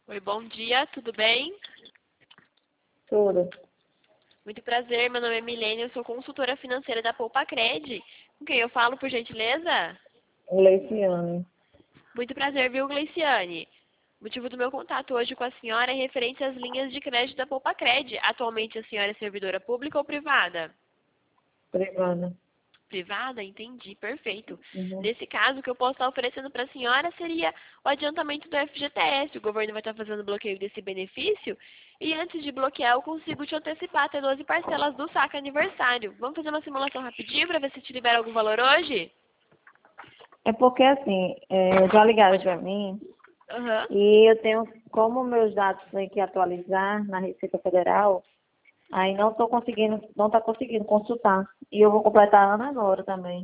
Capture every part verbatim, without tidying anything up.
Oi, bom dia, tudo bem? Tudo. Muito prazer, meu nome é Milene, eu sou consultora financeira da Poupacred. Com quem eu falo, por gentileza? Leiciane. Muito prazer, viu, Gleiciane? O motivo do meu contato hoje com a senhora é referente às linhas de crédito da Poupacred. Atualmente a senhora é servidora pública ou privada? Privada. Privada? Entendi, perfeito. Uhum. Nesse caso, o que eu posso estar oferecendo para a senhora seria o adiantamento do F G T S. O governo vai estar fazendo bloqueio desse benefício e antes de bloquear, eu consigo te antecipar até doze parcelas do saque aniversário. Vamos fazer uma simulação rapidinho para ver se te libera algum valor hoje? É porque assim, é, já ligaram Pode para falar. mim Aham. e eu tenho, como meus dados têm que atualizar na Receita Federal, aí não estou conseguindo, não está conseguindo consultar. E eu vou completar ano agora também.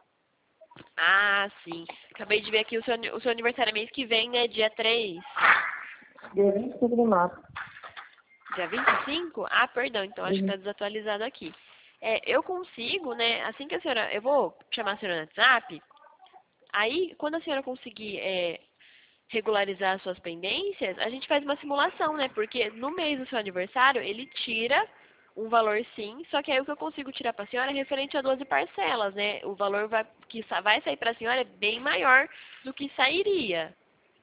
Ah, sim. Acabei de ver aqui o seu, o seu aniversário é mês que vem, né? Dia três. Dia vinte e cinco de março. Dia vinte e cinco? Ah, perdão, então acho que Uhum. está desatualizado aqui. É, eu consigo, né? Assim que a senhora. Eu vou chamar a senhora no WhatsApp. Aí, quando a senhora conseguir é, regularizar as suas pendências, a gente faz uma simulação, né? Porque no mês do seu aniversário, ele tira um valor sim, só que aí o que eu consigo tirar para a senhora é referente a doze parcelas, né? O valor vai, que sa- vai sair para a senhora é bem maior do que sairia.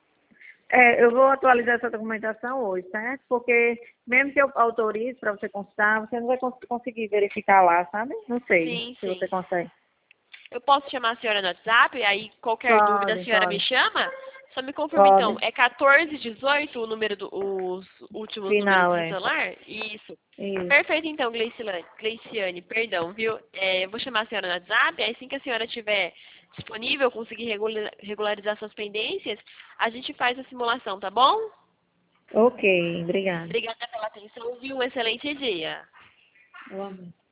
É, eu vou atualizar essa documentação hoje, certo? Porque mesmo que eu autorize para você consultar, você não vai cons- conseguir verificar lá, sabe? Não sei Sim, se você sim. consegue. Eu posso chamar a senhora no WhatsApp, aí qualquer dúvida a Pode, senhora me pode. chama? Só me confirma então, Pode. é quatorze dezoito o número do, os últimos números do Final, seu é. celular? Isso. Isso. Perfeito então, Gleicilane, Gleiciane, perdão, viu? É, eu vou chamar a senhora no WhatsApp, aí assim que a senhora estiver disponível, conseguir regula- regularizar suas pendências, a gente faz a simulação, tá bom? Ok, obrigada. Obrigada pela atenção, viu? Um excelente dia. Eu amei.